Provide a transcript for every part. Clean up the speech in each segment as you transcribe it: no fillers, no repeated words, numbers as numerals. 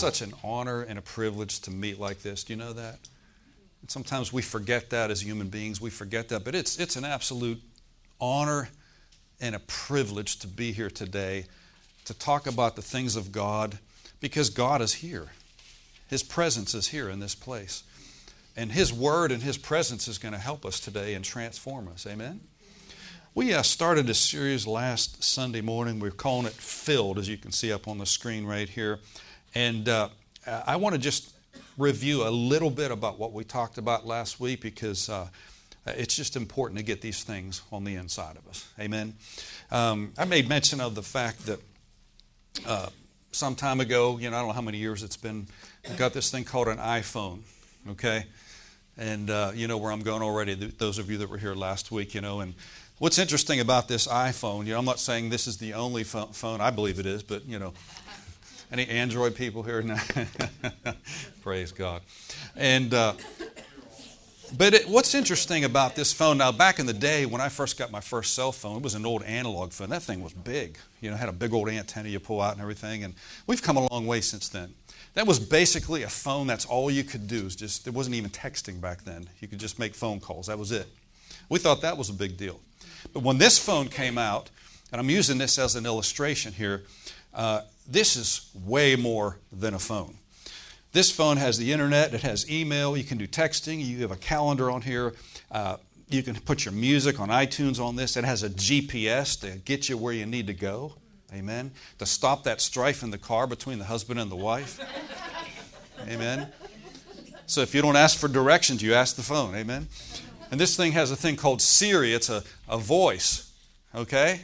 such an honor and a privilege to meet like this. Do you know that? And sometimes we forget that as human beings. We forget that. But it's an absolute honor and a privilege to be here today to talk about the things of God, because God is here. His presence is here in this place. And His Word and His presence is going to help us today and transform us. Amen? We started a series last Sunday morning. We're calling it Filled, as you can see up on the screen right here. And I want to just review a little bit about what we talked about last week, because it's just important to get these things on the inside of us. Amen? I made mention of the fact that some time ago, I don't know how many years it's been, I got this thing called an iPhone, okay? And you know where I'm going already, those of you that were here last week, and what's interesting about this iPhone, I'm not saying this is the only phone, I believe it is, but, any Android people here? No. Praise God. And what's interesting about this phone, now back in the day when I first got my first cell phone, it was an old analog phone. That thing was big. It had a big old antenna you pull out and everything. And we've come a long way since then. That was basically a phone. That's all you could do. There wasn't even texting back then. You could just make phone calls. That was it. We thought that was a big deal. But when this phone came out, and I'm using this as an illustration here, this is way more than a phone. This phone has the internet, it has email, you can do texting, you have a calendar on here, you can put your music on iTunes on this. It has a GPS to get you where you need to go, amen, to stop that strife in the car between the husband and the wife, amen. So if you don't ask for directions, you ask the phone, amen. And this thing has a thing called Siri, it's a voice, okay.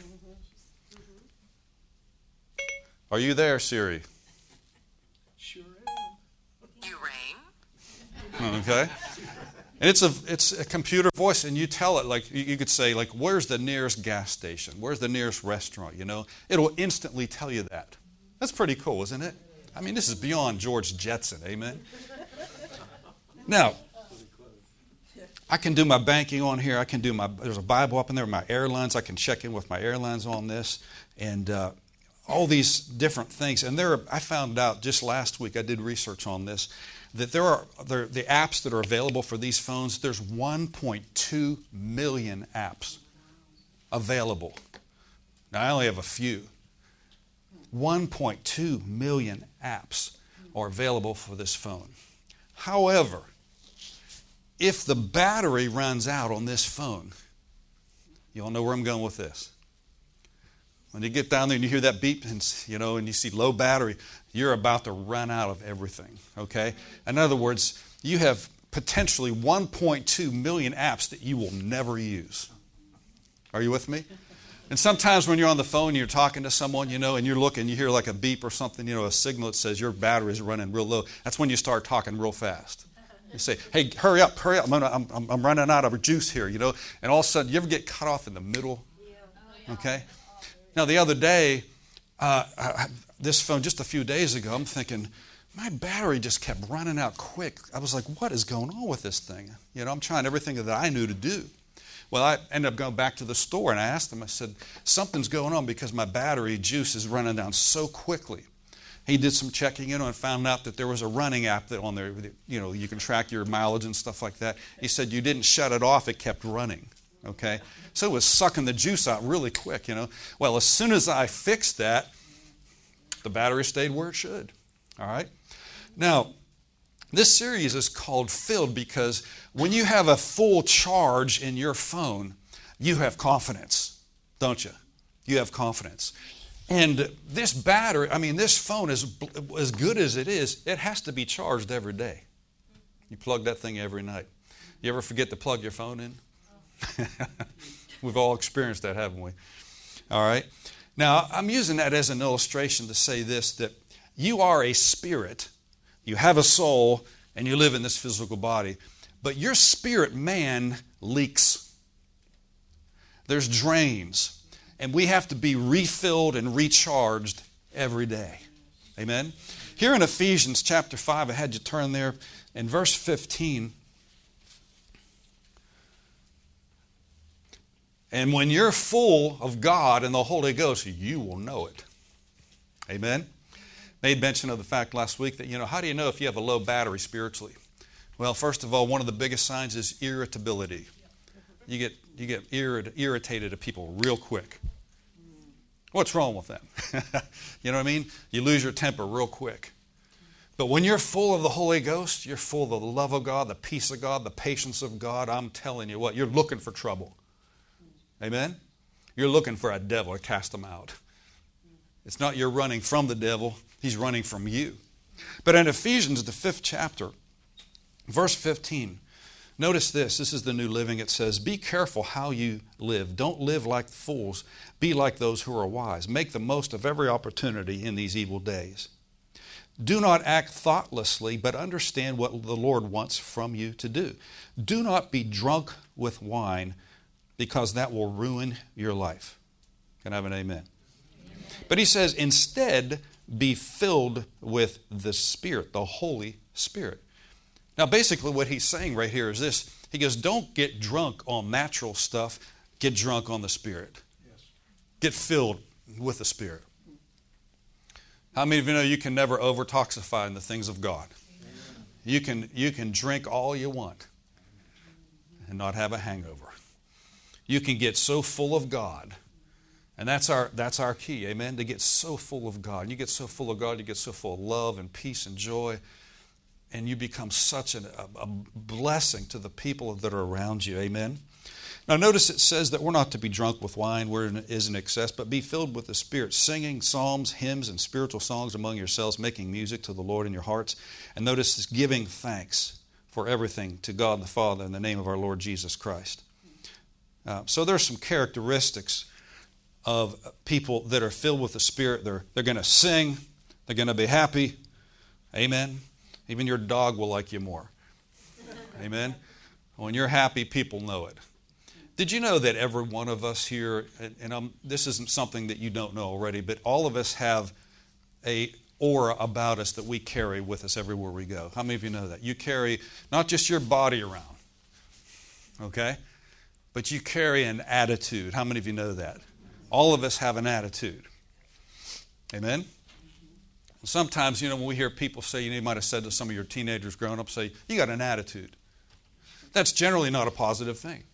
Are you there, Siri? Okay, and it's a computer voice, and you tell it, like you could say, like, where's the nearest gas station? Where's the nearest restaurant? It'll instantly tell you that. That's pretty cool, isn't it? I mean, this is beyond George Jetson, amen. Now, I can do my banking on here. There's a Bible up in there with my airlines. I can check in with my airlines on this, and all these different things. And I found out just last week, I did research on this, that the apps that are available for these phones, there's 1.2 million apps available. Now, I only have a few. 1.2 million apps are available for this phone. However, if the battery runs out on this phone, you all know where I'm going with this. When you get down there and you hear that beep, and you see low battery, you're about to run out of everything, okay? In other words, you have potentially 1.2 million apps that you will never use. Are you with me? And sometimes when you're on the phone and you're talking to someone, and you're looking, you hear like a beep or something, a signal that says your battery is running real low. That's when you start talking real fast. You say, hey, hurry up. I'm running out of juice here, and all of a sudden, you ever get cut off in the middle? Okay? Now, the other day, this phone, just a few days ago, I'm thinking, my battery just kept running out quick. I was like, what is going on with this thing? I'm trying everything that I knew to do. Well, I ended up going back to the store, and I asked them, I said, something's going on because my battery juice is running down so quickly. He did some checking, and found out that there was a running app that on there, you can track your mileage and stuff like that. He said, you didn't shut it off, it kept running. Okay? So it was sucking the juice out really quick, Well, as soon as I fixed that, the battery stayed where it should. All right? Now, this series is called Filled because when you have a full charge in your phone, you have confidence, don't you? You have confidence. And this battery, this phone is as good as it is, it has to be charged every day. You plug that thing every night. You ever forget to plug your phone in? We've all experienced that, haven't we? All right. Now, I'm using that as an illustration to say this, that you are a spirit, you have a soul, and you live in this physical body. But your spirit man leaks. There's drains. And we have to be refilled and recharged every day. Amen? Here in Ephesians chapter 5, I had you turn there, in verse 15. And when you're full of God and the Holy Ghost, you will know it. Amen? Made mention of the fact last week that, how do you know if you have a low battery spiritually? Well, first of all, one of the biggest signs is irritability. You get irritated at people real quick. What's wrong with them? You know what I mean? You lose your temper real quick. But when you're full of the Holy Ghost, you're full of the love of God, the peace of God, the patience of God, I'm telling you what, you're looking for trouble. Amen? You're looking for a devil to cast him out. It's not you're running from the devil, he's running from you. But in Ephesians, the 5th chapter, verse 15, notice this. This is the New Living. It says, be careful how you live. Don't live like fools. Be like those who are wise. Make the most of every opportunity in these evil days. Do not act thoughtlessly, but understand what the Lord wants from you to do. Do not be drunk with wine, because that will ruin your life. Can I have an amen? But he says, instead, be filled with the Spirit, the Holy Spirit. Now, basically what he's saying right here is this. He goes, don't get drunk on natural stuff. Get drunk on the Spirit. Yes. Get filled with the Spirit. How many of you know you can never over-toxify in the things of God? You can drink all you want and not have a hangover. You can get so full of God. And that's our key, amen? To get so full of God. You get so full of God, you get so full of love and peace and joy. And you become such a blessing to the people that are around you. Amen? Now notice it says that we're not to be drunk with wine where it is in excess, but be filled with the Spirit, singing psalms, hymns, and spiritual songs among yourselves, making music to the Lord in your hearts. And notice this, giving thanks for everything to God the Father in the name of our Lord Jesus Christ. So there's some characteristics of people that are filled with the Spirit. They're going to sing. They're going to be happy. Amen? Even your dog will like you more. Amen? When you're happy, people know it. Did you know that every one of us here, and this isn't something that you don't know already, but all of us have a aura about us that we carry with us everywhere we go? How many of you know that? You carry not just your body around, okay? But you carry an attitude. How many of you know that? All of us have an attitude. Amen? Sometimes, when we hear people say, you might have said to some of your teenagers growing up, say, you got an attitude. That's generally not a positive thing.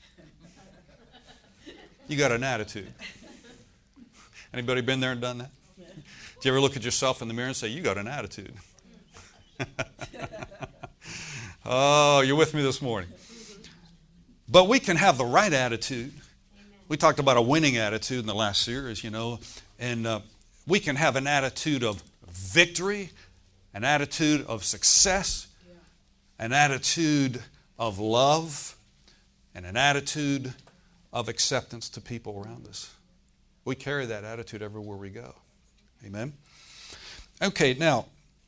You got an attitude. Anybody been there and done that? Do you ever look at yourself in the mirror and say, you got an attitude? Oh, you're with me this morning. But we can have the right attitude. We talked about a winning attitude in the last series, and we can have an attitude of victory, an attitude of success, an attitude of love, and an attitude of acceptance to people around us. We carry that attitude everywhere we go. Amen? Okay, now,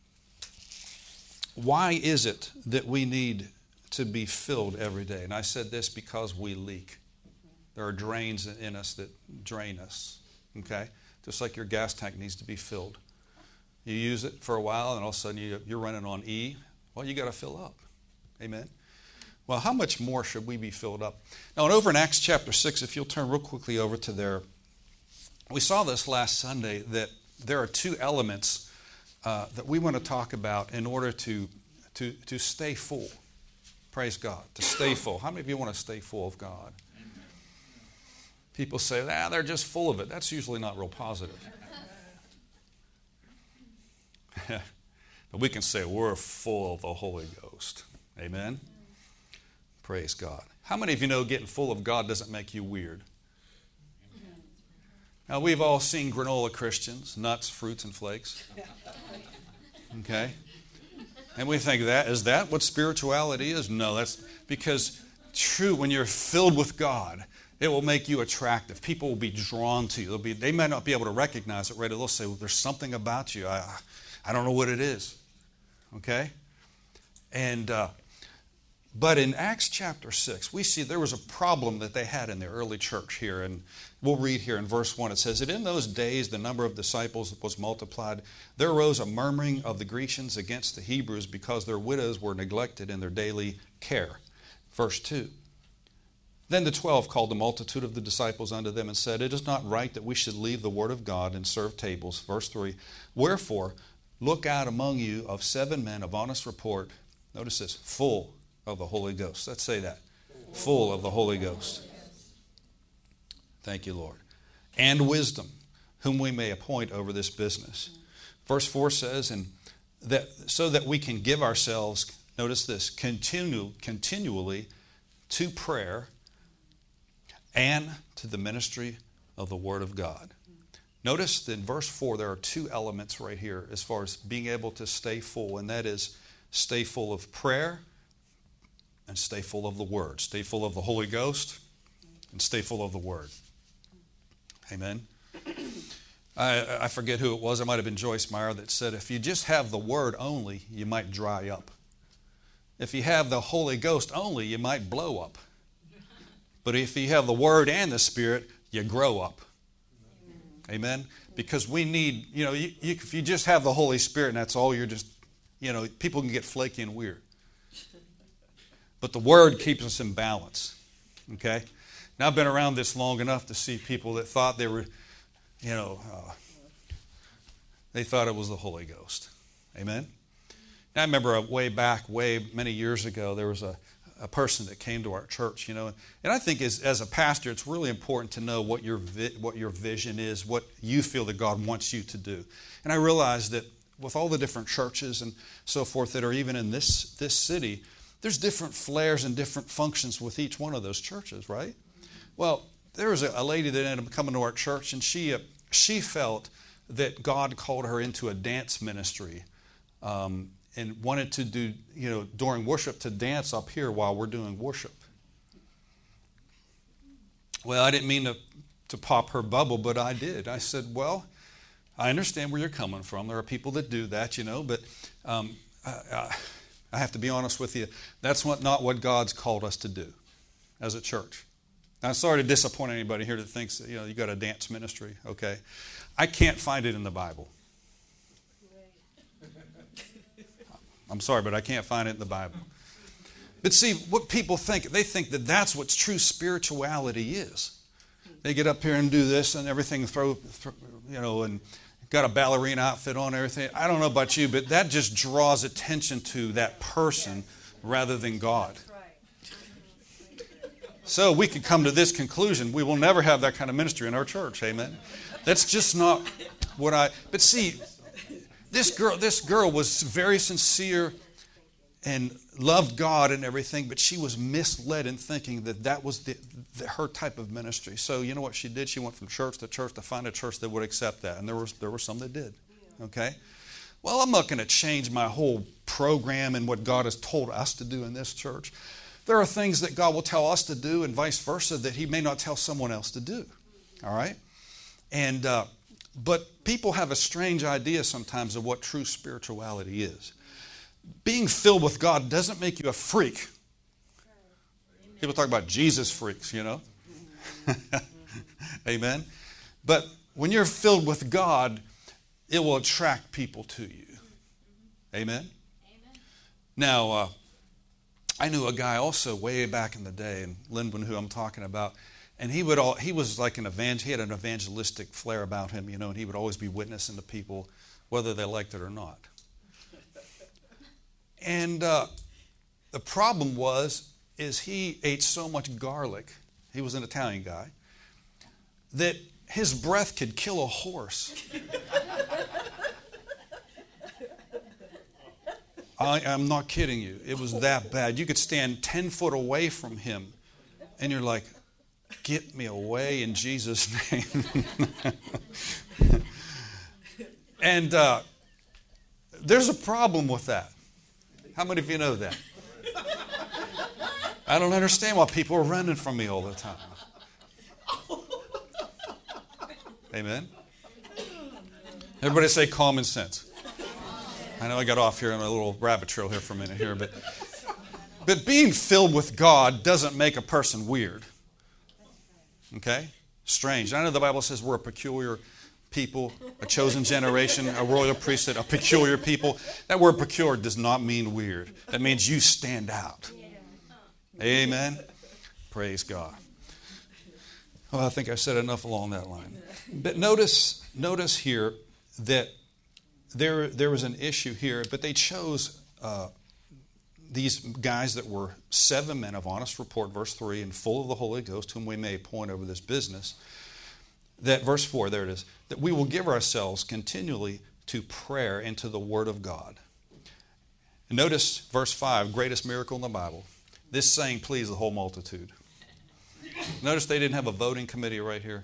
why is it that we need to be filled every day? And I said this because we leak. There are drains in us that drain us. Okay? Just like your gas tank needs to be filled. You use it for a while and all of a sudden you're running on E. Well, you got to fill up. Amen? Well, how much more should we be filled up? Now, and over in Acts chapter 6, if you'll turn real quickly over to there, we saw this last Sunday that there are two elements that we want to talk about in order to stay full. Praise God, to stay full. How many of you want to stay full of God? People say, they're just full of it. That's usually not real positive. But we can say we're full of the Holy Ghost. Amen? Praise God. How many of you know getting full of God doesn't make you weird? Now, we've all seen granola Christians, nuts, fruits, and flakes. Okay? And we think, is that what spirituality is? No, that's because true, when you're filled with God, it will make you attractive. People will be drawn to you. They might not be able to recognize it right away. They'll say, well, there's something about you. I don't know what it is. Okay? And but in Acts chapter 6, we see there was a problem that they had in the early church here. And we'll read here in verse 1. It says that in those days the number of disciples was multiplied. There arose a murmuring of the Grecians against the Hebrews because their widows were neglected in their daily care. Verse 2. Then the 12 called the multitude of the disciples unto them and said, it is not right that we should leave the word of God and serve tables. Verse 3. Wherefore, look out among you of 7 men of honest report. Notice this, full of the Holy Ghost. Let's say that. Full of the Holy Ghost. Thank you, Lord. And wisdom, whom we may appoint over this business. Verse 4 says, and that so that we can give ourselves, notice this, continually to prayer and to the ministry of the Word of God. Notice that in verse 4 there are 2 elements right here as far as being able to stay full, and that is stay full of prayer and stay full of the Word. Stay full of the Holy Ghost and stay full of the Word. Amen. I forget who it was. It might have been Joyce Meyer that said, if you just have the Word only, you might dry up. If you have the Holy Ghost only, you might blow up. But if you have the Word and the Spirit, you grow up. Amen? Because we need, if you just have the Holy Spirit and that's all, you're just, people can get flaky and weird. But the Word keeps us in balance. Okay? Now, I've been around this long enough to see people that thought they were, they thought it was the Holy Ghost. Amen? Now, I remember way many years ago, there was a person that came to our church, and I think as a pastor, it's really important to know what your vision is, what you feel that God wants you to do. And I realized that with all the different churches and so forth that are even in this city, there's different flares and different functions with each one of those churches, right? Well, there was a lady that ended up coming to our church, and she felt that God called her into a dance ministry, and wanted to do, during worship, to dance up here while we're doing worship. Well, I didn't mean to pop her bubble, but I did. I said, well, I understand where you're coming from. There are people that do that, but I have to be honest with you. That's not what God's called us to do as a church. Now, I'm sorry to disappoint anybody here that thinks that, you got a dance ministry, okay? I can't find it in the Bible. I'm sorry, but I can't find it in the Bible. But see, what people think, they think that that's what true spirituality is. They get up here and do this and everything, and got a ballerina outfit on and everything. I don't know about you, but that just draws attention to that person rather than God. So we could come to this conclusion. We will never have that kind of ministry in our church. Amen. That's just not what but see, this girl was very sincere and loved God and everything, but she was misled in thinking that was her type of ministry. So you know what she did? She went from church to find a church that would accept that, and there were some that did. Okay? Well, I'm not going to change my whole program and what God has told us to do in this church. There are things that God will tell us to do and vice versa that He may not tell someone else to do. All right? And but people have a strange idea sometimes of what true spirituality is. Being filled with God doesn't make you a freak. People talk about Jesus freaks, Amen? But when you're filled with God, it will attract people to you. Amen? Now, I knew a guy also way back in the day in Linwood who I'm talking about, and he was like he had an evangelistic flair about him, and he would always be witnessing to people whether they liked it or not. And the problem is he ate so much garlic, he was an Italian guy, that his breath could kill a horse. I'm not kidding you. It was that bad. You could stand 10 foot away from him, and you're like, get me away in Jesus' name. And there's a problem with that. How many of you know that? I don't understand why people are running from me all the time. Amen? Everybody say common sense. I know I got off here on a little rabbit trail here for a minute here, but being filled with God doesn't make a person weird. Okay? Strange. I know the Bible says we're a peculiar people, a chosen generation, a royal priesthood, a peculiar people. That word peculiar does not mean weird. That means you stand out. Amen? Praise God. Well, I think I said enough along that line. But notice here that there was an issue here, but they chose these guys that were 7 men of honest report, verse 3, and full of the Holy Ghost, whom we may appoint over this business. That verse 4, there it is, that we will give ourselves continually to prayer and to the Word of God. And notice verse 5, greatest miracle in the Bible. This saying pleased the whole multitude. Notice they didn't have a voting committee right here.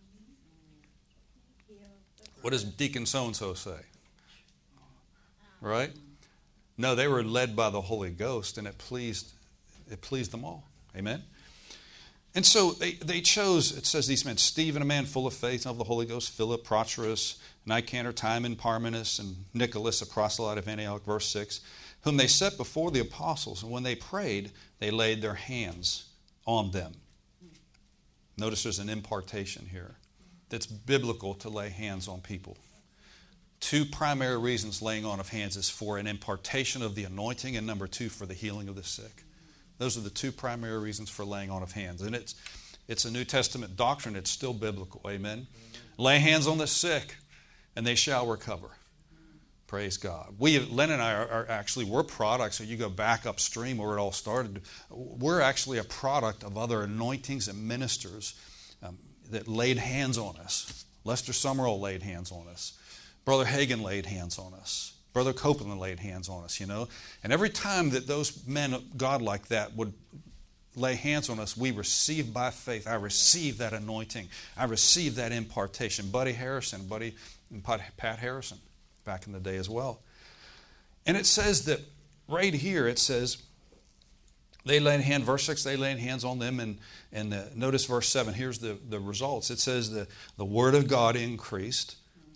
What does Deacon so-and-so say? Right? No, they were led by the Holy Ghost, and it pleased them all. Amen? And so they chose, it says these men, Stephen, a man full of faith and of the Holy Ghost, Philip, Prochorus, Nicanor, Timon, Parmenas, and Nicholas, a proselyte of Antioch, verse 6, whom they set before the apostles, and when they prayed, they laid their hands on them. Notice there's an impartation here. That's biblical to lay hands on people. 2 primary reasons laying on of hands is for an impartation of the anointing, and number 2, for the healing of the sick. Those are the 2 primary reasons for laying on of hands. And it's a New Testament doctrine. It's still biblical. Amen? Lay hands on the sick, and they shall recover. Praise God. Len and I we're products. So you go back upstream where it all started. We're actually a product of other anointings and ministers that laid hands on us. Lester Summerall laid hands on us. Brother Hagin laid hands on us. Brother Copeland laid hands on us, And every time that those men of God like that would lay hands on us, we received by faith. I received that anointing. I received that impartation. Buddy Harrison, Pat Harrison, back in the day as well. And it says that right here, it says, they laid hand, verse 6, they laid hands on them. And notice verse 7, here's the results. It says the word of God increased,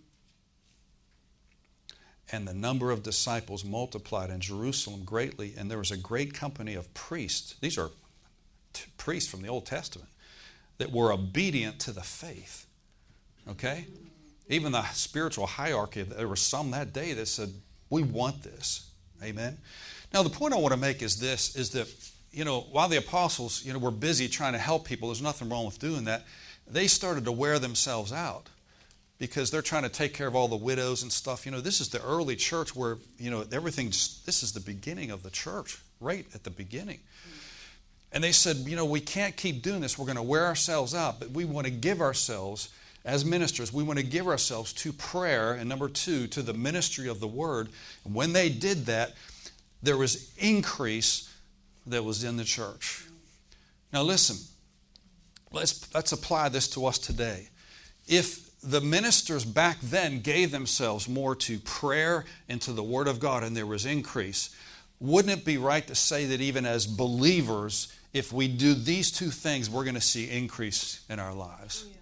and the number of disciples multiplied in Jerusalem greatly, and there was a great company of priests. These are priests from the Old Testament that were obedient to the faith. Okay? Even the spiritual hierarchy, there were some that day that said, we want this. Amen? Now, the point I want to make is this, is that, while the apostles, were busy trying to help people, there's nothing wrong with doing that, they started to wear themselves out. Because they're trying to take care of all the widows and stuff. This is the early church where, this is the beginning of the church, right at the beginning. And they said, we can't keep doing this. We're going to wear ourselves out, but we want to give ourselves, as ministers, we want to give ourselves to prayer, and number 2, to the ministry of the Word. And when they did that, there was increase that was in the church. Now listen, let's apply this to us today. If the ministers back then gave themselves more to prayer and to the Word of God, and there was increase, wouldn't it be right to say that even as believers, if we do these 2 things, we're going to see increase in our lives? Yeah.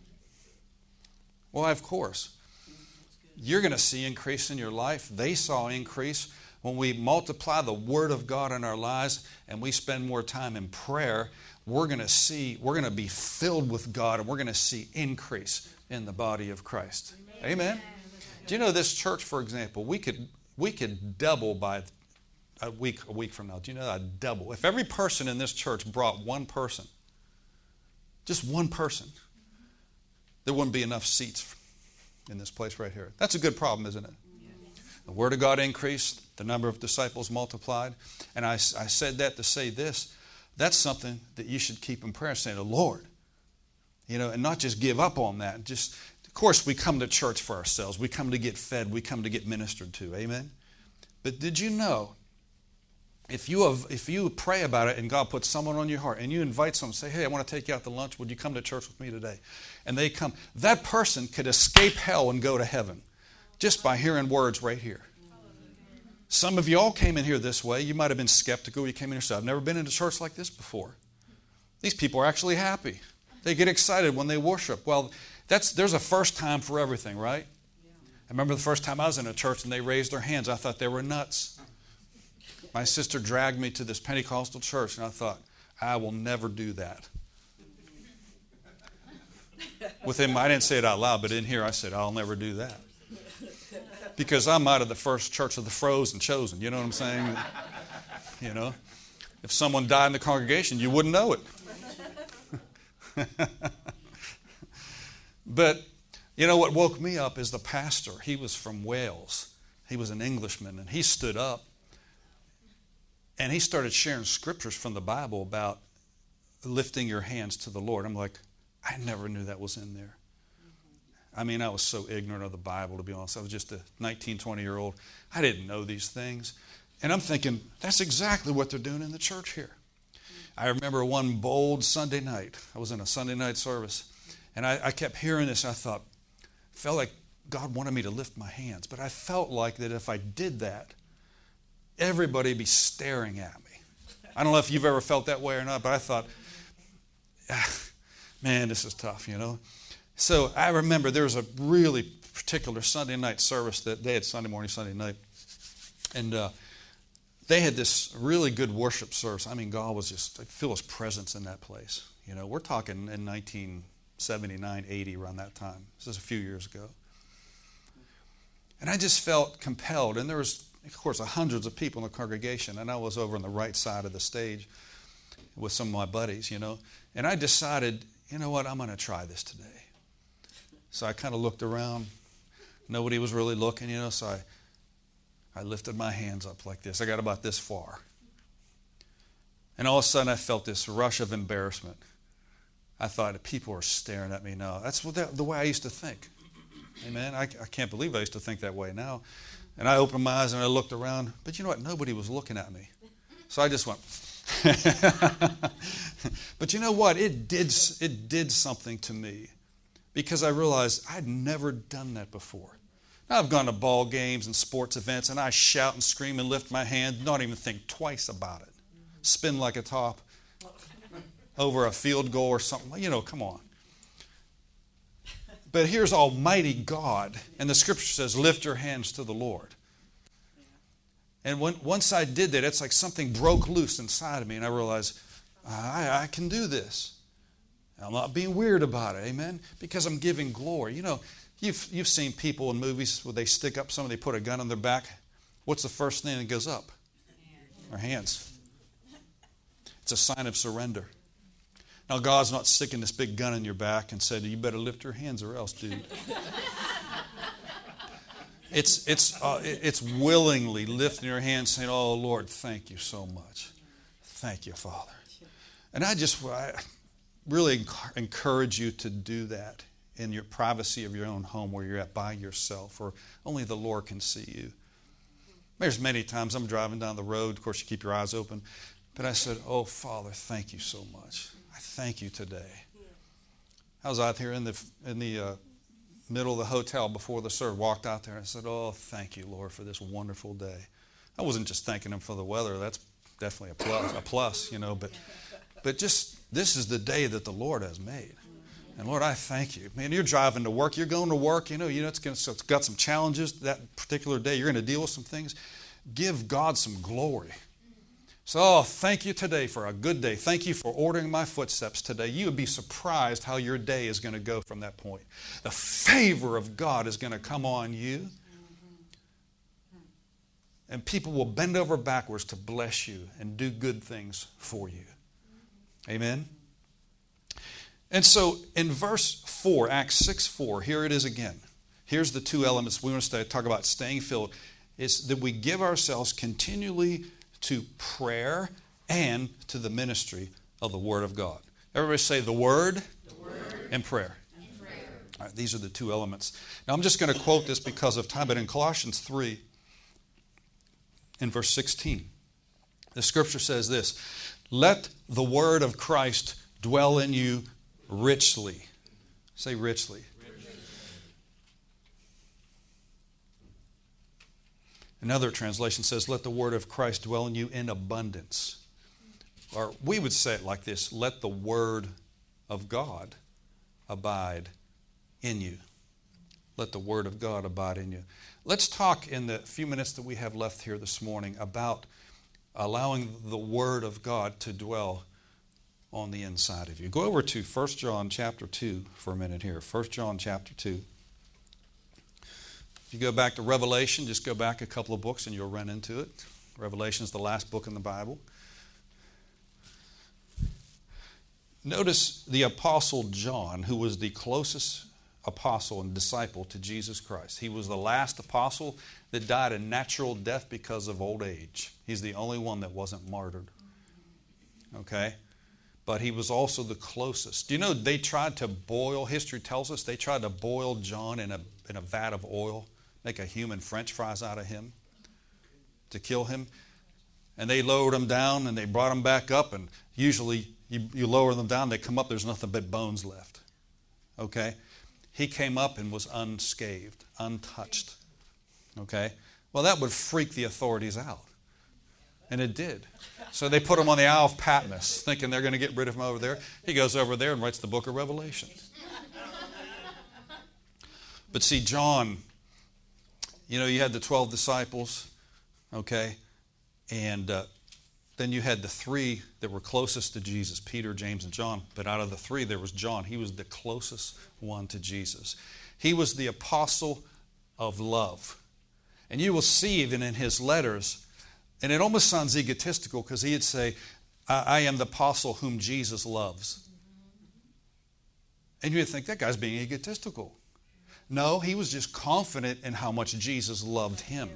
Well, of course. You're going to see increase in your life. They saw increase. When we multiply the Word of God in our lives and we spend more time in prayer, we're going to be filled with God, and we're going to see increase in the body of Christ. Amen. Do you know this church, for example, we could double by a week from now. Do you know that? Double. If every person in this church brought one person, just one person, there wouldn't be enough seats in this place right here. That's a good problem, isn't it? The Word of God increased, the number of disciples multiplied. And I said that to say this. That's something that you should keep in prayer, saying, the Lord, and not just give up on that. Of course, we come to church for ourselves. We come to get fed. We come to get ministered to. Amen? But did you know, if you pray about it and God puts someone on your heart and you invite someone, say, hey, I want to take you out to lunch. Would you come to church with me today? And they come. That person could escape hell and go to heaven just by hearing words right here. Some of you all came in here this way. You might have been skeptical. You came in here and said, I've never been in a church like this before. These people are actually happy. They get excited when they worship. Well, there's a first time for everything, right? I remember the first time I was in a church and they raised their hands. I thought they were nuts. My sister dragged me to this Pentecostal church, and I thought, I will never do that. I didn't say it out loud, but in here I said, I'll never do that. Because I'm out of the first church of the frozen chosen. You know what I'm saying? If someone died in the congregation, you wouldn't know it. But You know what woke me up is the pastor. He was from Wales. He was an Englishman, and he stood up and he started sharing scriptures from the Bible about lifting your hands to the Lord. I'm like, I never knew that was in there. I mean, I was so ignorant of the Bible, to be honest. I was just a 19, 20-year-old. I didn't know these things. And I'm thinking, that's exactly what they're doing in the church here. I remember one bold Sunday night. I was in a Sunday night service, and I kept hearing this. I felt like God wanted me to lift my hands. But I felt like that if I did that, everybody would be staring at me. I don't know if you've ever felt that way or not, but I thought, man, this is tough, you know. So I remember there was a really particular Sunday night service that they had Sunday morning, Sunday night. And they had this really good worship service. I mean, God was just, I feel His presence in that place. You know, we're talking in 1979, 80, around that time. This is a few years ago. And I just felt compelled. And there was, of course, hundreds of people in the congregation. And I was over on the right side of the stage with some of my buddies, you know. And I decided, you know what, I'm going to try this today. So I kind of looked around. Nobody was really looking, you know, so I lifted my hands up like this. I got about this far. And all of a sudden I felt this rush of embarrassment. I thought, people are staring at me now. That's the way I used to think. Amen. I can't believe I used to think that way now. And I opened my eyes and I looked around. But you know what? Nobody was looking at me. So I just went. But you know what? It did something to me. Because I realized I'd never done that before. Now, I've gone to ball games and sports events, and I shout and scream and lift my hand, not even think twice about it. Spin like a top over a field goal or something. You know, come on. But here's Almighty God, and the Scripture says, lift your hands to the Lord. And once I did that, it's like something broke loose inside of me, and I realized, I can do this. I'm not being weird about it, amen? Because I'm giving glory. You know, you've seen people in movies where they stick up somebody, they put a gun on their back. What's the first thing that goes up? Our hands. It's a sign of surrender. Now, God's not sticking this big gun in your back and said, you better lift your hands or else, dude. It's willingly lifting your hands saying, oh, Lord, thank you so much. Thank you, Father. And I really encourage you to do that in your privacy of your own home where you're at by yourself, or only the Lord can see you. There's many times I'm driving down the road. Of course, you keep your eyes open. But I said, oh, Father, thank you so much. I thank you today. I was out here in the middle of the hotel before the service, walked out there and I said, oh, thank you, Lord, for this wonderful day. I wasn't just thanking Him for the weather. That's definitely a plus, you know, but just this is the day that the Lord has made. And Lord, I thank you. Man, you're driving to work. You're going to work. You know it's got some challenges that particular day. You're going to deal with some things. Give God some glory. So, thank you today for a good day. Thank you for ordering my footsteps today. You would be surprised how your day is going to go from that point. The favor of God is going to come on you. And people will bend over backwards to bless you and do good things for you. Amen? And so in verse 4, Acts 6:4, here it is again. Here's the two elements we want to talk about staying filled. It's that we give ourselves continually to prayer and to the ministry of the Word of God. Everybody say the Word, and prayer. All right, these are the two elements. Now I'm just going to quote this because of time, but in Colossians 3, in verse 16, the Scripture says this, let the Word of Christ dwell in you richly. Say richly. Another translation says, let the word of Christ dwell in you in abundance. Or we would say it like this, let the word of God abide in you. Let the word of God abide in you. Let's talk in the few minutes that we have left here this morning about allowing the word of God to dwell on the inside of you. Go over to 1 John chapter 2 for a minute here. 1 John chapter 2. If you go back to Revelation, just go back a couple of books and you'll run into it. Revelation is the last book in the Bible. Notice the Apostle John, who was the closest apostle and disciple to Jesus Christ. He was the last apostle that died a natural death because of old age. He's the only one that wasn't martyred. Okay? But he was also the closest. Do you know they tried to boil, history tells us, they tried to boil John in a vat of oil, make a human French fries out of him to kill him. And they lowered him down and they brought him back up, and usually you lower them down, they come up, there's nothing but bones left. Okay? He came up and was unscathed, untouched. Okay? Well, that would freak the authorities out. And it did. So they put him on the Isle of Patmos, thinking they're going to get rid of him over there. He goes over there and writes the book of Revelation. But see, John, you know, you had the 12 disciples, okay? And then you had the three that were closest to Jesus, Peter, James, and John. But out of the three, there was John. He was the closest one to Jesus. He was the apostle of love. And you will see even in his letters, and it almost sounds egotistical because he'd say, I am the apostle whom Jesus loves. And you'd think, that guy's being egotistical. No, he was just confident in how much Jesus loved him.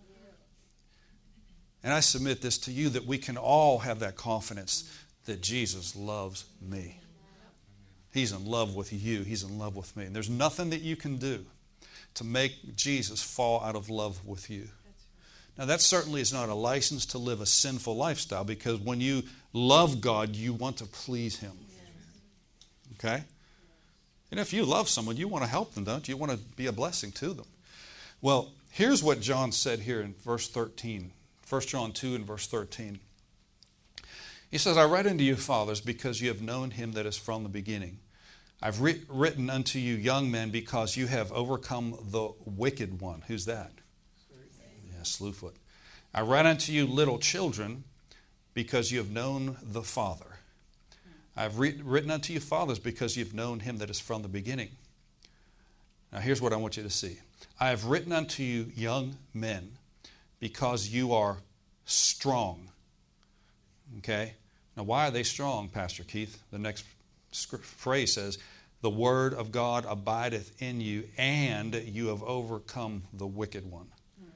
And I submit this to you, that we can all have that confidence that Jesus loves me. He's in love with you. He's in love with me. And there's nothing that you can do to make Jesus fall out of love with you. Now, that certainly is not a license to live a sinful lifestyle, because when you love God, you want to please Him. Okay? And if you love someone, you want to help them, don't you? You want to be a blessing to them. Well, here's what John said here in verse 13. 1 John 2 and verse 13. He says, I write unto you, fathers, because you have known him that is from the beginning. I've written unto you, young men, because you have overcome the wicked one. Who's that? Yeah, Slewfoot. I write unto you, little children, because you have known the Father. I've written unto you, fathers, because you've known him that is from the beginning. Now here's what I want you to see. I have written unto you, young men, because you are strong. Okay? Now, why are they strong, Pastor Keith? The next phrase says, the word of God abideth in you, and you have overcome the wicked one.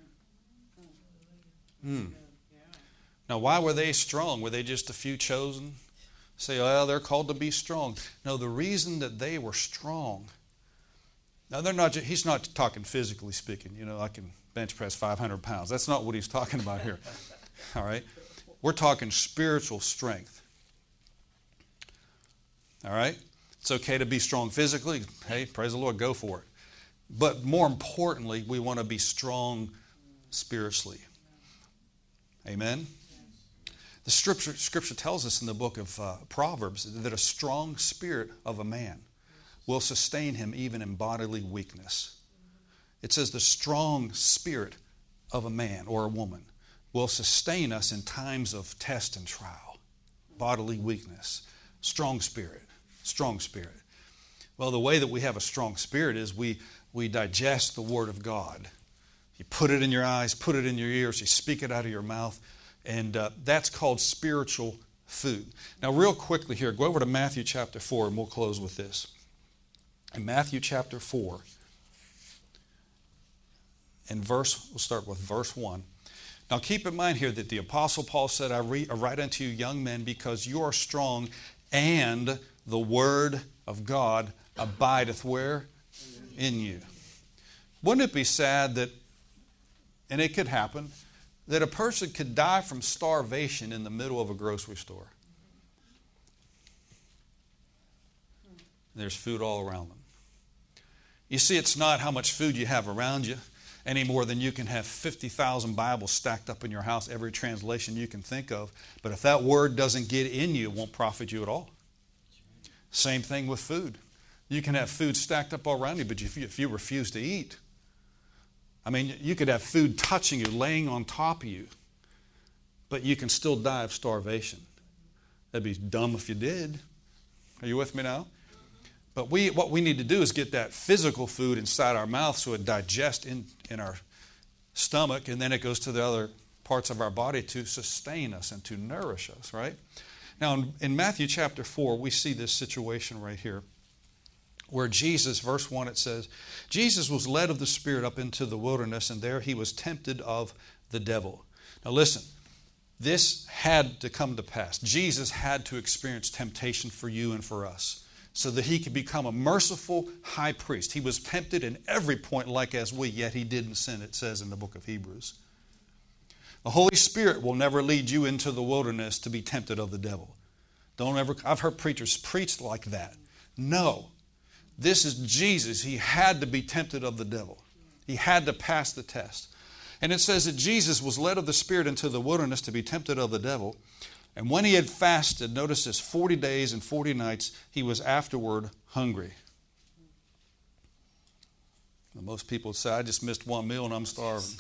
Now, why were they strong? Were they just a few chosen? Say, well, they're called to be strong. No, the reason that they were strong, now they're not. He's not talking physically speaking. You know, I can bench press 500 pounds. That's not what he's talking about here. All right? We're talking spiritual strength. All right? It's okay to be strong physically. Hey, praise the Lord, go for it. But more importantly, we want to be strong spiritually. Amen? The scripture tells us in the book of Proverbs that a strong spirit of a man will sustain him even in bodily weakness. It says the strong spirit of a man or a woman will sustain us in times of test and trial, bodily weakness. Strong spirit, strong spirit. Well, the way that we have a strong spirit is we digest the Word of God. You put it in your eyes, put it in your ears, you speak it out of your mouth, and that's called spiritual food. Now, real quickly here, go over to Matthew chapter 4, and we'll close with this. In Matthew chapter 4, we'll start with verse 1. Now keep in mind here that the Apostle Paul said, I write unto you, young men, because you are strong, and the word of God abideth where? In you. Wouldn't it be sad that, and it could happen, that a person could die from starvation in the middle of a grocery store? There's food all around them. You see, it's not how much food you have around you any more than you can have 50,000 Bibles stacked up in your house, every translation you can think of. But if that word doesn't get in you, it won't profit you at all. Same thing with food. You can have food stacked up all around you, but if you refuse to eat, I mean, you could have food touching you, laying on top of you, but you can still die of starvation. That'd be dumb if you did. Are you with me now? But what we need to do is get that physical food inside our mouth so it digests in our stomach, and then it goes to the other parts of our body to sustain us and to nourish us, right? Now, in Matthew chapter 4, we see this situation right here where Jesus, verse 1, it says, Jesus was led of the Spirit up into the wilderness, and there he was tempted of the devil. Now listen, this had to come to pass. Jesus had to experience temptation for you and for us so that he could become a merciful high priest. He was tempted in every point like as we, yet he didn't sin, it says in the book of Hebrews. The Holy Spirit will never lead you into the wilderness to be tempted of the devil. I've heard preachers preach like that. No. This is Jesus. He had to be tempted of the devil. He had to pass the test. And it says that Jesus was led of the Spirit into the wilderness to be tempted of the devil. And when he had fasted, notice this, 40 days and 40 nights, he was afterward hungry. Well, most people say, I just missed one meal and I'm starving.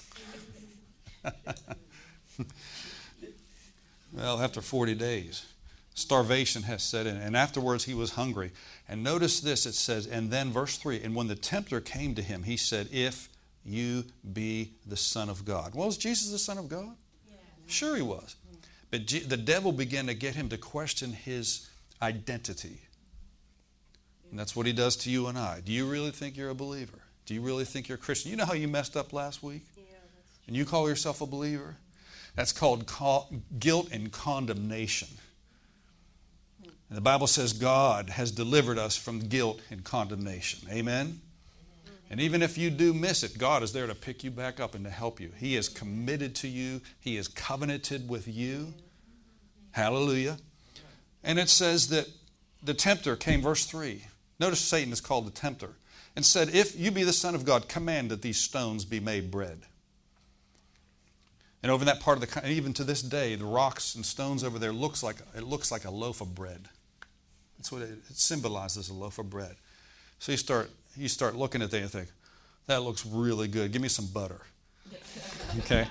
Well, after 40 days, starvation has set in. And afterwards he was hungry. And notice this, it says, and then verse 3, and when the tempter came to him, he said, if you be the Son of God. Well, was Jesus the Son of God? Yeah. Sure he was. But the devil began to get him to question his identity. And that's what he does to you and I. Do you really think you're a believer? Do you really think you're a Christian? You know how you messed up last week? Yeah, and you call yourself a believer? That's called guilt and condemnation. And the Bible says God has delivered us from guilt and condemnation. Amen? And even if you do miss it, God is there to pick you back up and to help you. He is committed to you. He is covenanted with you. Hallelujah. And it says that the tempter came, verse 3. Notice Satan is called the tempter. And said, if you be the Son of God, command that these stones be made bread. And over in that part of the, even to this day, the rocks and stones over there looks like a loaf of bread. That's what it symbolizes, a loaf of bread. So you start looking at that and think, that looks really good. Give me some butter. Okay?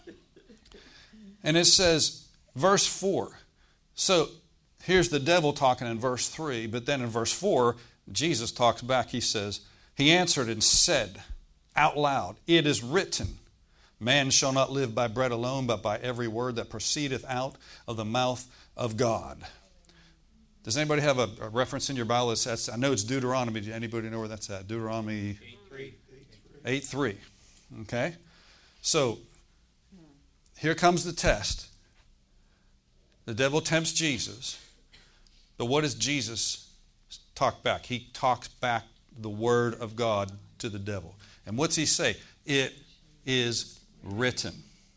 And it says, verse 4. So here's the devil talking in verse 3, but then in verse 4, Jesus talks back. He says, he answered and said out loud, it is written, man shall not live by bread alone, but by every word that proceedeth out of the mouth of God. Does anybody have a reference in your Bible that says, I know it's Deuteronomy. Does anybody know where that's at? Deuteronomy 8:3. Okay? So, here comes the test. The devil tempts Jesus. But what does Jesus talk back? He talks back the word of God to the devil. And what's he say? It is written.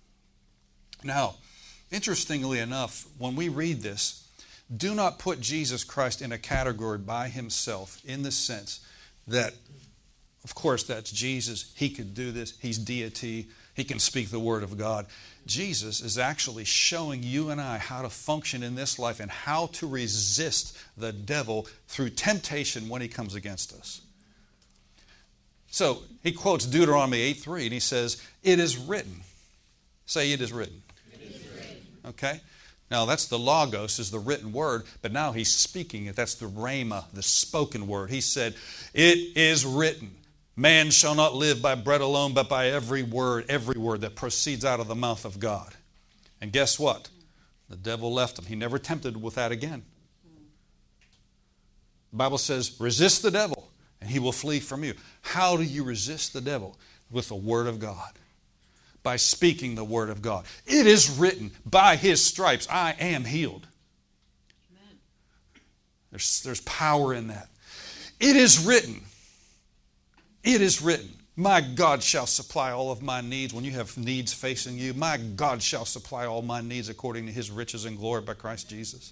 Now, interestingly enough, when we read this, do not put Jesus Christ in a category by himself in the sense that, of course, that's Jesus. He could do this. He's deity. He can speak the word of God. Jesus is actually showing you and I how to function in this life and how to resist the devil through temptation when he comes against us. So he quotes Deuteronomy 8:3 and he says, it is written. Say, it is written. It is written. Okay? Now, that's the logos, is the written word, but now he's speaking it. That's the rhema, the spoken word. He said, it is written, man shall not live by bread alone, but by every word that proceeds out of the mouth of God. And guess what? The devil left him. He never tempted with that again. The Bible says, resist the devil, and he will flee from you. How do you resist the devil? With the word of God. By speaking the word of God. It is written, by his stripes I am healed. Amen. There's power in that. It is written. It is written. My God shall supply all of my needs. When you have needs facing you, my God shall supply all my needs according to his riches and glory by Christ Jesus.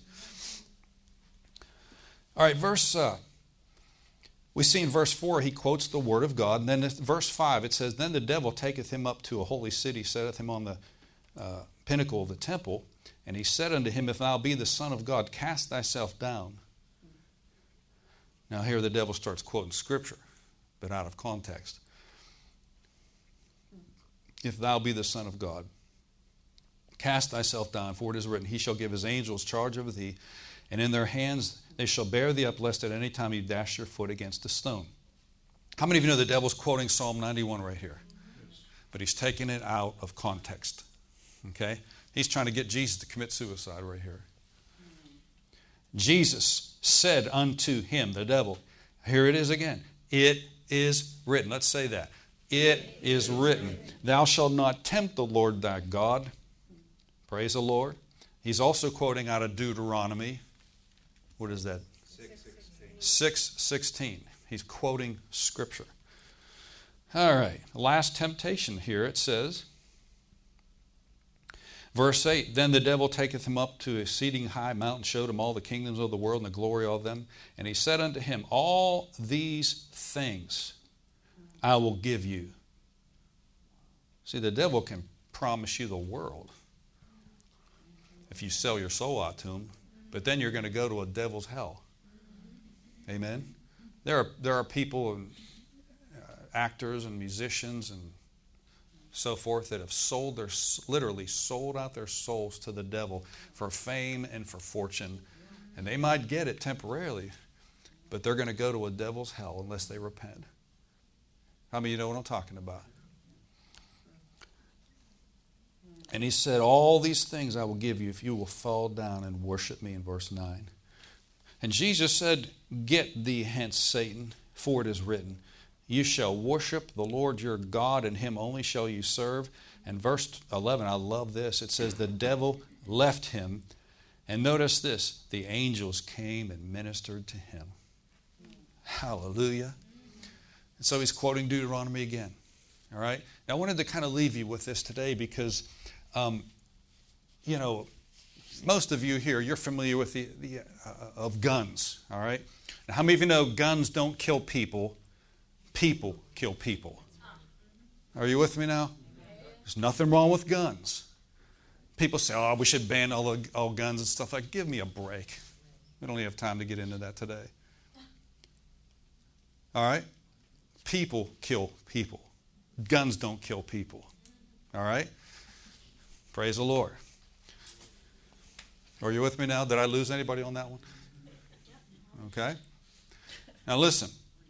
All right, we see in verse 4, he quotes the word of God. And then in verse 5, it says, then the devil taketh him up to a holy city, setteth him on the pinnacle of the temple. And he said unto him, if thou be the Son of God, cast thyself down. Now here the devil starts quoting Scripture, but out of context. If thou be the Son of God, cast thyself down, for it is written, he shall give his angels charge over thee, and in their hands they shall bear thee up, lest at any time you dash your foot against a stone. How many of you know the devil's quoting Psalm 91 right here? But he's taking it out of context. Okay? He's trying to get Jesus to commit suicide right here. Jesus said unto him, the devil, Here it is again. It is written. Let's say that. It is written. Thou shalt not tempt the Lord thy God. Praise the Lord. He's also quoting out of Deuteronomy. What is that? 6:16. He's quoting Scripture. All right. Last temptation here. It says, verse 8, Then the devil taketh him up to a exceeding high mountain, showed him all the kingdoms of the world and the glory of them. And he said unto him, All these things I will give you. See, the devil can promise you the world if you sell your soul out to him, but then you're going to go to a devil's hell. Amen? There are people, and actors and musicians and so forth that have literally sold out their souls to the devil for fame and for fortune. And they might get it temporarily, but they're going to go to a devil's hell unless they repent. How many of you know what I'm talking about? And he said, All these things I will give you if you will fall down and worship me, in verse 9. And Jesus said, Get thee hence, Satan, for it is written, You shall worship the Lord your God, and him only shall you serve. And verse 11, I love this. It says, The devil left him. And notice this, the angels came and ministered to him. Hallelujah. And so he's quoting Deuteronomy again. All right? Now I wanted to kind of leave you with this today because, most of you here, you're familiar with the of guns. All right? Now, how many of you know guns don't kill people? People kill people. Are you with me now? There's nothing wrong with guns. People say, oh, we should ban all guns and stuff like that. Give me a break. We don't even have time to get into that today. All right? People kill people. Guns don't kill people. All right? Praise the Lord. Are you with me now? Did I lose anybody on that one? Okay. Now listen.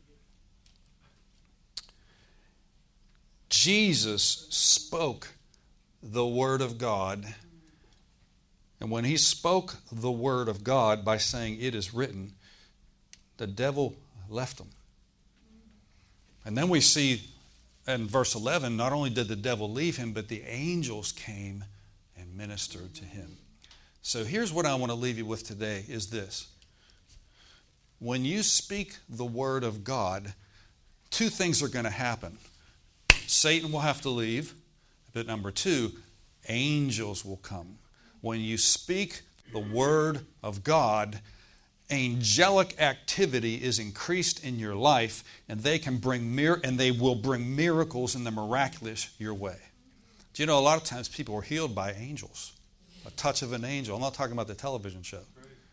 Jesus spoke the Word of God. And when he spoke the Word of God by saying, it is written, the devil left him. And then we see in verse 11, not only did the devil leave him, but the angels came and ministered to him. So here's what I want to leave you with today is this. When you speak the Word of God, two things are going to happen. Satan will have to leave. But number two, angels will come. When you speak the Word of God, angelic activity is increased in your life, and they will bring miracles and the miraculous your way. Do you know a lot of times people are healed by angels? A touch of an angel. I'm not talking about the television show.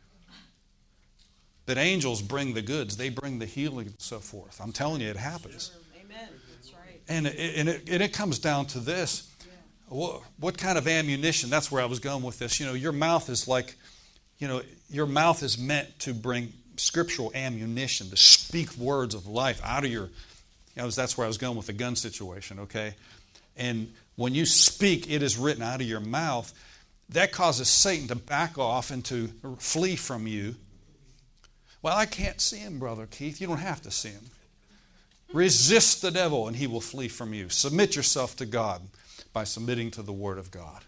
But angels bring the goods. They bring the healing and so forth. I'm telling you, it happens. Amen. That's right. And it comes down to this. What kind of ammunition? That's where I was going with this. Your mouth is like, your mouth is meant to bring scriptural ammunition, to speak words of life out of your, that's where I was going with the gun situation, okay? And when you speak, it is written out of your mouth, that causes Satan to back off and to flee from you. Well, I can't see him, Brother Keith. You don't have to see him. Resist the devil and he will flee from you. Submit yourself to God by submitting to the Word of God.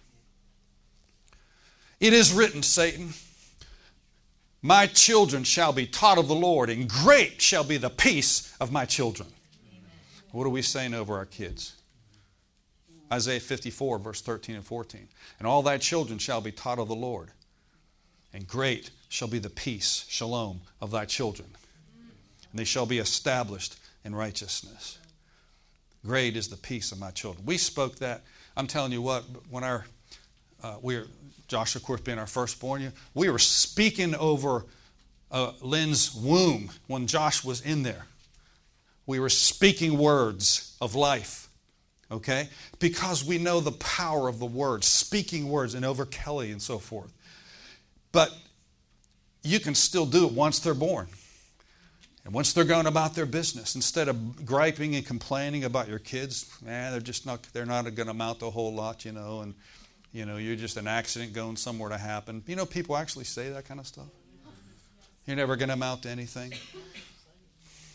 It is written, Satan, my children shall be taught of the Lord, and great shall be the peace of my children. Amen. What are we saying over our kids? Isaiah 54, verse 13 and 14. And all thy children shall be taught of the Lord, and great shall be the peace, shalom, of thy children. And they shall be established in righteousness. Great is the peace of my children. We spoke that. I'm telling you what, when Joshua, of course, being our firstborn, we were speaking over Lynn's womb when Josh was in there. We were speaking words of life, okay? Because we know the power of the word, speaking words, and over Kelly and so forth. But you can still do it once they're born. And once they're going about their business, instead of griping and complaining about your kids, they're not going to amount to a whole lot, and you're just an accident going somewhere to happen. People actually say that kind of stuff. You're never going to amount to anything.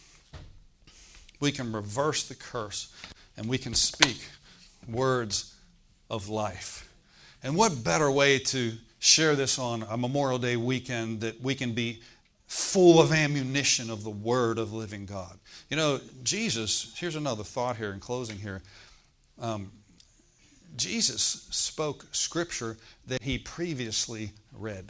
We can reverse the curse, and we can speak words of life. And what better way to share this on a Memorial Day weekend that we can be full of ammunition of the Word of living God. You know, Jesus, here's another thought here in closing here. Jesus spoke Scripture that He previously read.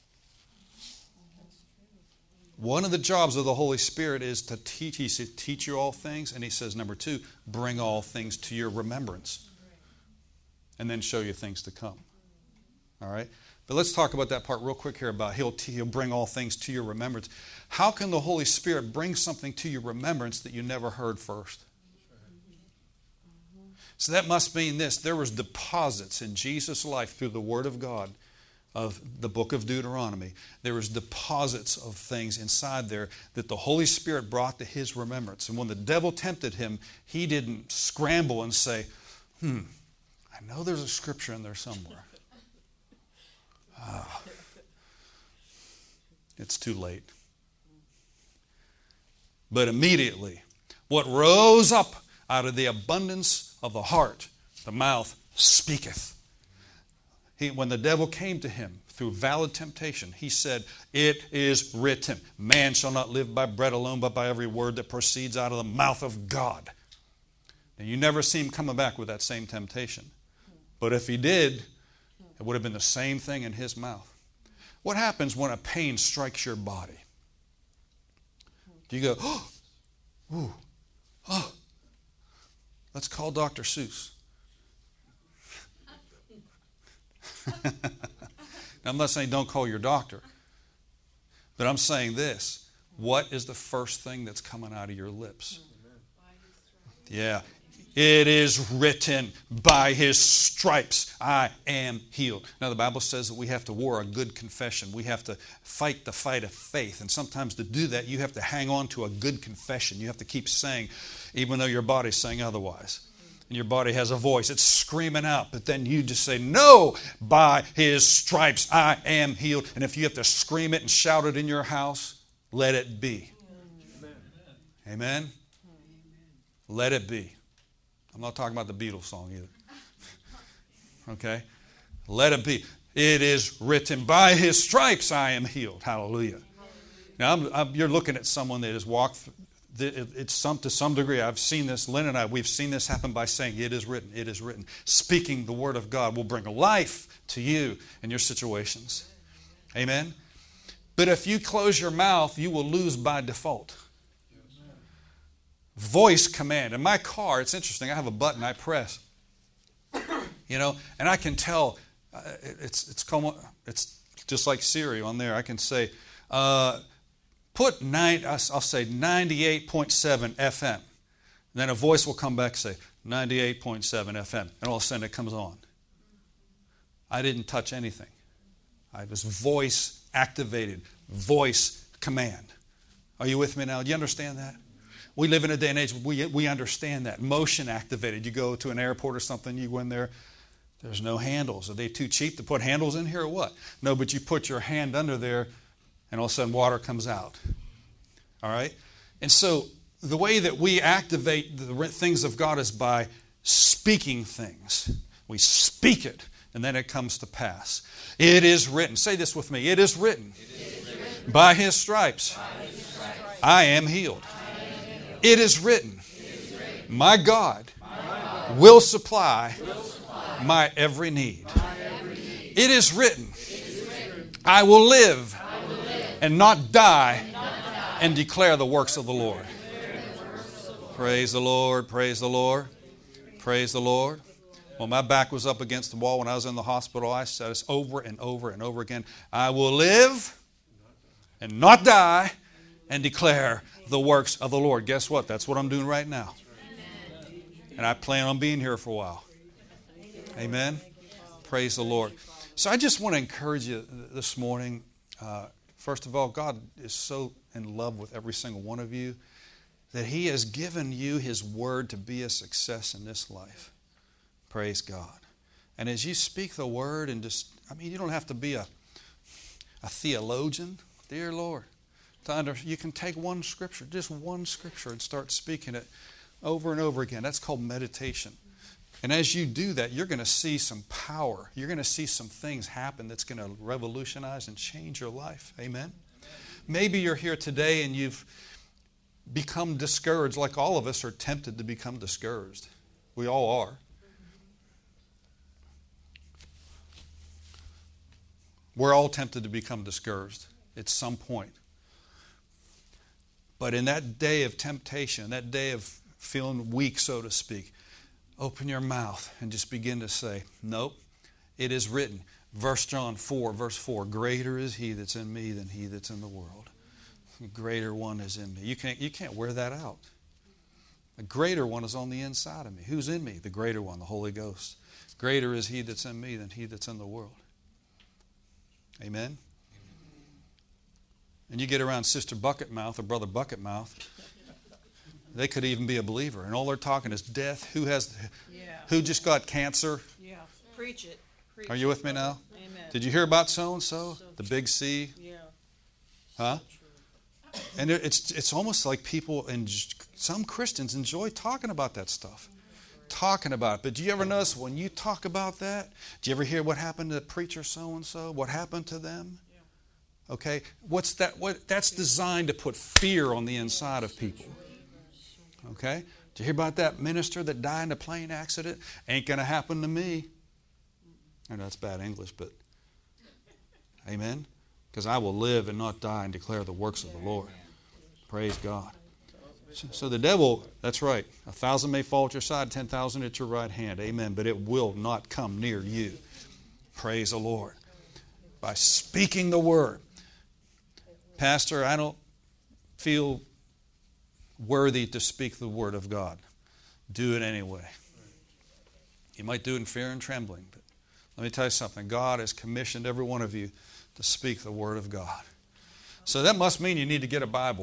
One of the jobs of the Holy Spirit is to teach. He said, teach you all things. And He says, number 2, bring all things to your remembrance. And then show you things to come. All right? But let's talk about that part real quick here about He'll bring all things to your remembrance. How can the Holy Spirit bring something to your remembrance that you never heard first? So that must mean this. There was deposits in Jesus' life through the Word of God of the book of Deuteronomy. There was deposits of things inside there that the Holy Spirit brought to His remembrance. And when the devil tempted Him, he didn't scramble and say, I know there's a scripture in there somewhere. It's too late. But immediately, what rose up out of the abundance of the heart, the mouth speaketh. When the devil came to him through valid temptation, he said, it is written, man shall not live by bread alone, but by every word that proceeds out of the mouth of God. And you never see him coming back with that same temptation. But if he did, it would have been the same thing in his mouth. What happens when a pain strikes your body? Do you go, ooh, oh, let's call Dr. Seuss. Now, I'm not saying don't call your doctor. But I'm saying this. What is the first thing that's coming out of your lips? Yeah. It is written, by His stripes I am healed. Now the Bible says that we have to war a good confession. We have to fight the fight of faith. And sometimes to do that, you have to hang on to a good confession. You have to keep saying, even though your body's saying otherwise. And your body has a voice. It's screaming out. But then you just say, no, by His stripes I am healed. And if you have to scream it and shout it in your house, let it be. Amen? Amen? Let it be. I'm not talking about the Beatles song either. Okay? Let it be. It is written, by His stripes I am healed. Hallelujah. Now, you're looking at someone that has walked, to some degree, I've seen this, Lynn and I, we've seen this happen by saying, it is written, it is written. Speaking the Word of God will bring life to you and your situations. Amen? But if you close your mouth, you will lose by default. Voice command. In my car, it's interesting. I have a button I press, and I can tell. It's just like Siri on there. I can say, I'll say 98.7 FM. And then a voice will come back and say 98.7 FM, and all of a sudden it comes on. I didn't touch anything. I was voice activated, voice command. Are you with me now? Do you understand that? We live in a day and age where we understand that. Motion activated. You go to an airport or something, you go in there, there's no handles. Are they too cheap to put handles in here or what? No, but you put your hand under there and all of a sudden water comes out. All right? And so the way that we activate the things of God is by speaking things. We speak it and then it comes to pass. It is written. Say this with me. It is written. By His stripes, I am healed. It is written, my God will supply my every need. It is written, I will live and not die and declare the works of the Lord. Praise the Lord, praise the Lord, praise the Lord. When my back was up against the wall when I was in the hospital, I said this over and over and over again. I will live and not die and declare the works of the Lord. Guess what? That's what I'm doing right now. And I plan on being here for a while. Amen. Praise the Lord. So I just want to encourage you this morning. First of all, God is so in love with every single one of you that He has given you His Word to be a success in this life. Praise God. And as you speak the Word and you don't have to be a theologian. Dear Lord. You can take one scripture, just one scripture, and start speaking it over and over again. That's called meditation. And as you do that, you're going to see some power. You're going to see some things happen that's going to revolutionize and change your life. Amen? Maybe you're here today and you've become discouraged, like all of us are tempted to become discouraged. We all are. We're all tempted to become discouraged at some point. But in that day of temptation, that day of feeling weak, so to speak, open your mouth and just begin to say, nope, it is written. John 4, verse 4, greater is he that's in me than he that's in the world. The greater one is in me. You can't wear that out. The greater one is on the inside of me. Who's in me? The greater one, the Holy Ghost. Greater is he that's in me than he that's in the world. Amen? And you get around Sister Bucketmouth or Brother Bucketmouth, they could even be a believer. And all they're talking is death. Who just got cancer? Yeah. Preach it. Are you with me now? Amen. Did you hear about so-and-so? The big C? Yeah. Huh? And it's almost like people, and some Christians enjoy talking about that stuff. Talking about it. But do you ever notice when you talk about that, do you ever hear what happened to preacher so-and-so? What happened to them? Okay? What's that? That's designed to put fear on the inside of people. Okay? Did you hear about that minister that died in a plane accident? Ain't going to happen to me. I know that's bad English, but amen? Because I will live and not die and declare the works of the Lord. Praise God. So the devil, that's right. 1,000 may fall at your side, 10,000 at your right hand. Amen. But it will not come near you. Praise the Lord. By speaking the word. Pastor, I don't feel worthy to speak the word of God. Do it anyway. You might do it in fear and trembling. But let me tell you something. God has commissioned every one of you to speak the word of God. So that must mean you need to get a Bible.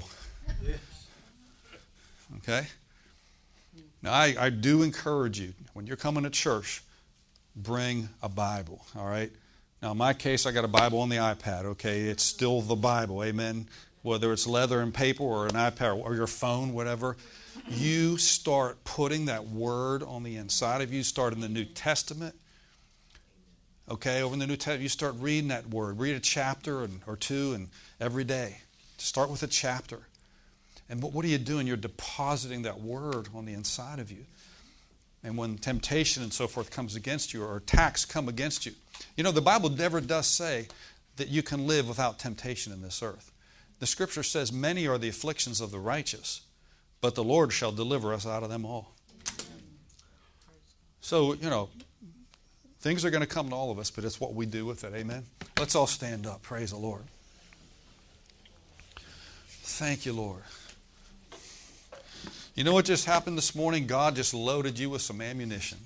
Okay? Now, I do encourage you, when you're coming to church, bring a Bible, all right? Now, in my case, I got a Bible on the iPad, okay? It's still the Bible, amen? Whether it's leather and paper or an iPad or your phone, whatever, you start putting that word on the inside of you. Start in the New Testament, okay? Over in the New Testament, you start reading that word. Read a chapter or two and every day. Start with a chapter. And what are you doing? You're depositing that word on the inside of you. And when temptation and so forth comes against you or attacks come against you, you know, the Bible never does say that you can live without temptation in this earth. The Scripture says, many are the afflictions of the righteous, but the Lord shall deliver us out of them all. So, you know, things are going to come to all of us, but it's what we do with it. Amen? Let's all stand up. Praise the Lord. Thank you, Lord. You know what just happened this morning? God just loaded you with some ammunition.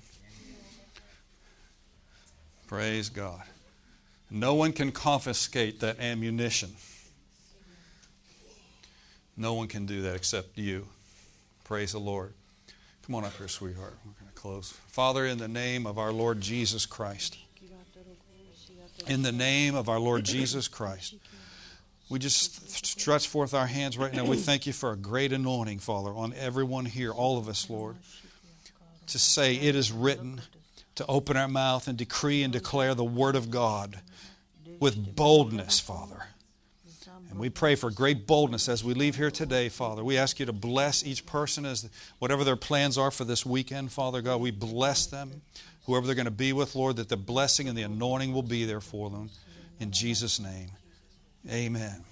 Praise God. No one can confiscate that ammunition. No one can do that except you. Praise the Lord. Come on up here, sweetheart. We're going to close. Father, in the name of our Lord Jesus Christ. In the name of our Lord Jesus Christ. We just stretch forth our hands right now. We thank you for a great anointing, Father, on everyone here, all of us, Lord, to say it is written, to open our mouth and decree and declare the Word of God with boldness, Father. And we pray for great boldness as we leave here today, Father. We ask you to bless each person as whatever their plans are for this weekend, Father God. We bless them, whoever they're going to be with, Lord, that the blessing and the anointing will be there for them. In Jesus' name. Amen.